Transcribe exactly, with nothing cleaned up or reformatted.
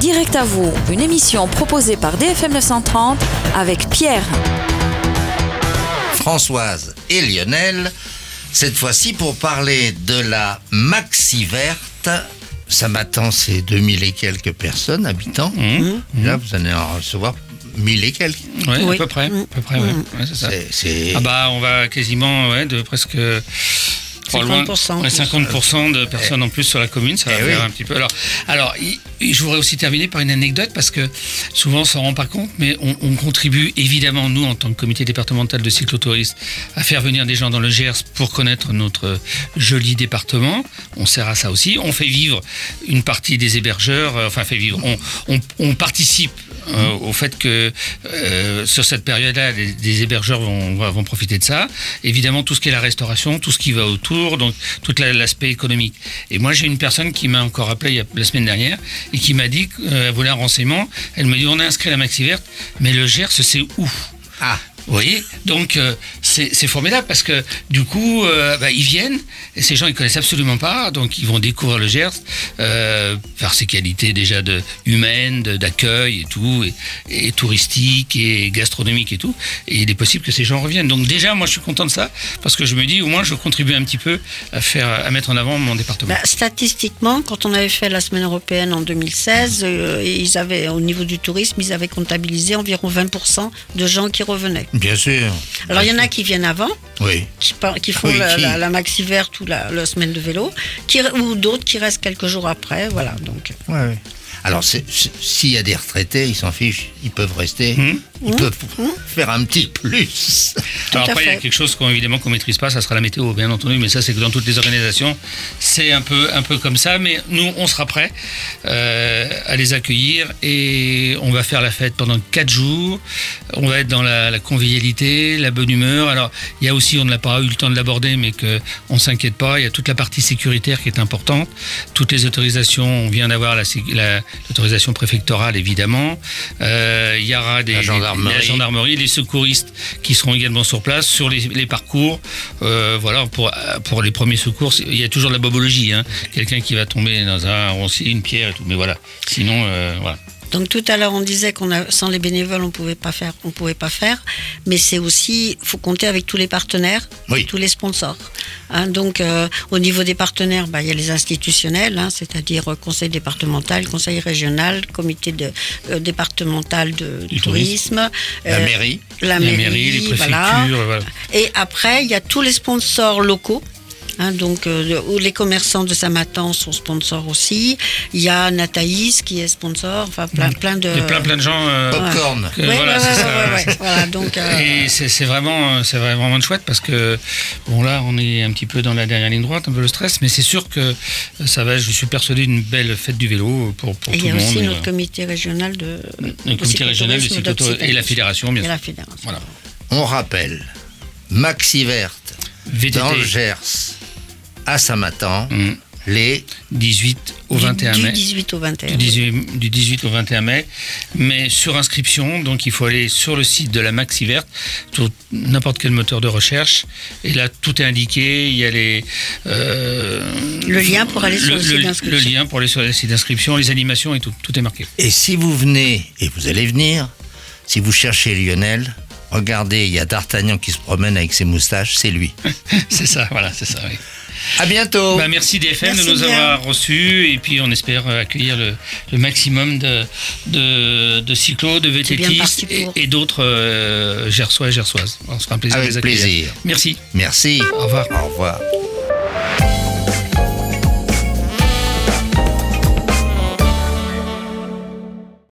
Direct à vous, une émission proposée par D F M neuf cent trente avec Pierre, Françoise et Lionel, cette fois-ci pour parler de la Maxi Verte. Ça m'attend, c'est deux mille et quelques personnes, habitants. Mmh. Là, vous allez en recevoir mille et quelques. Ouais, oui, à peu près. mmh. À peu près, ouais. Ouais, c'est ça. C'est, c'est... Ah bah, on va quasiment ouais, de presque... cinquante pour cent. Ouais, cinquante pour cent de personnes Eh. en plus sur la commune, ça va Eh faire oui. un petit peu. Alors, alors y- y- je voudrais aussi terminer par une anecdote parce que souvent on s'en rend pas compte, mais on, on contribue évidemment, nous, en tant que comité départemental de cyclotourisme, à faire venir des gens dans le Gers pour connaître notre joli département. On sert à ça aussi. On fait vivre une partie des hébergeurs, euh, enfin, fait vivre. On, on, on participe euh, au fait que euh, sur cette période-là, les, les hébergeurs vont, vont profiter de ça. Évidemment, tout ce qui est la restauration, tout ce qui va autour, donc tout la, l'aspect économique. Et moi, j'ai une personne qui m'a encore appelé il y a, la semaine dernière et qui m'a dit qu'elle voulait un renseignement. Elle me dit, on a inscrit la Maxi Verte, mais le Gers, c'est où ? Ah, Vous voyez, donc euh, c'est, c'est formidable parce que du coup, euh, bah, ils viennent et ces gens ils connaissent absolument pas, donc ils vont découvrir le Gers euh, par ses qualités déjà de humaines, de, d'accueil et tout, et, et touristique et gastronomique et tout. Et il est possible que ces gens reviennent. Donc déjà, moi je suis content de ça parce que je me dis au moins je contribue un petit peu à faire, à mettre en avant mon département. Bah, statistiquement, quand on avait fait la semaine européenne en deux mille seize, euh, ils avaient, au niveau du tourisme, ils avaient comptabilisé environ vingt pour cent de gens qui revenaient. bien sûr. Alors il y en a qui viennent avant, Oui. qui, par- qui font Oui, la, qui la, la Maxi Verte ou la, la semaine de vélo, qui, ou d'autres qui restent quelques jours après. Voilà, donc. Ouais, ouais. Alors, c'est, c'est- s'il y a des retraités, ils s'en fichent, ils peuvent rester, Mmh. ils peuvent faire un petit plus. Alors à après, il y a fait. quelque chose qu'on évidemment qu'on maîtrise pas, ça sera la météo, bien entendu, mais ça c'est que dans toutes les organisations, c'est un peu un peu comme ça. Mais nous, on sera prêts euh, à les accueillir et on va faire la fête pendant quatre jours. On va être dans la, la convivialité, la bonne humeur. Alors il y a aussi, on n'a pas eu le temps de l'aborder, mais que on s'inquiète pas. Il y a toute la partie sécuritaire qui est importante. Toutes les autorisations, on vient d'avoir la, sé- la- l'autorisation préfectorale évidemment. Euh, il y aura des La gendarmerie. la gendarmerie, les secouristes qui seront également sur place, sur les, les parcours. Euh, voilà, pour, pour les premiers secours, il y a toujours de la bobologie. Hein. Quelqu'un qui va tomber dans un roncier, une pierre et tout. Mais voilà, sinon, euh, voilà. Donc tout à l'heure on disait qu'on a, sans les bénévoles on pouvait pas faire, on pouvait pas faire, mais c'est aussi, faut compter avec tous les partenaires, Oui. tous les sponsors. Hein, donc euh, au niveau des partenaires, bah, il y a les institutionnels, hein, c'est-à-dire euh, conseil départemental, conseil régional, comité de, euh, départemental de Du tourisme, La euh, mairie. la La mairie, mairie, les préfectures, voilà. voilà. Et après il y a tous les sponsors locaux. Hein, donc euh, où les commerçants de Saint-Matan sont sponsors aussi. Il y a Nathaïs qui est sponsor, enfin plein, plein de. Il y a plein plein de gens. euh, Popcorn. que- Ouais, voilà, ouais, c'est ouais, ça. ouais, ouais, ouais. Voilà, donc, euh, Et c'est, c'est vraiment, c'est vraiment chouette parce que bon là, on est un petit peu dans la dernière ligne droite, un peu le stress, mais c'est sûr que ça va. Je suis persuadé d'une belle fête du vélo pour, pour et tout il y le a monde. aussi et notre voilà. comité régional de. Le comité régional de cyclotourisme et la fédération, bien Et sûr. la fédération. Voilà. On rappelle, Maxi Verte, V T T. dans le Gers, à Saint-Matan, Mmh. les... dix-huit au Du- vingt et un du mai. dix-huit au vingt et un. Du dix-huit, du dix-huit au vingt et un mai, mais sur inscription, donc il faut aller sur le site de la Maxi Verte, sur n'importe quel moteur de recherche, et là tout est indiqué, il y a les... euh, Le lien pour aller sur le site d'inscription. Le lien pour aller sur le site d'inscription, les animations et tout, tout est marqué. Et si vous venez, et vous allez venir, si vous cherchez Lionel, regardez, il y a D'Artagnan qui se promène avec ses moustaches, c'est lui. C'est ça, voilà, c'est ça, oui. À bientôt. Bah, merci D F M Merci de nous bien. avoir reçus, et puis on espère euh, accueillir le, le maximum de, de, de cyclos, de C'est bien vététistes parti et, pour. et d'autres euh, gersois et gersoises. On sera un plaisir de Avec les accueillir. plaisir. Merci. Merci. Au revoir. Au revoir.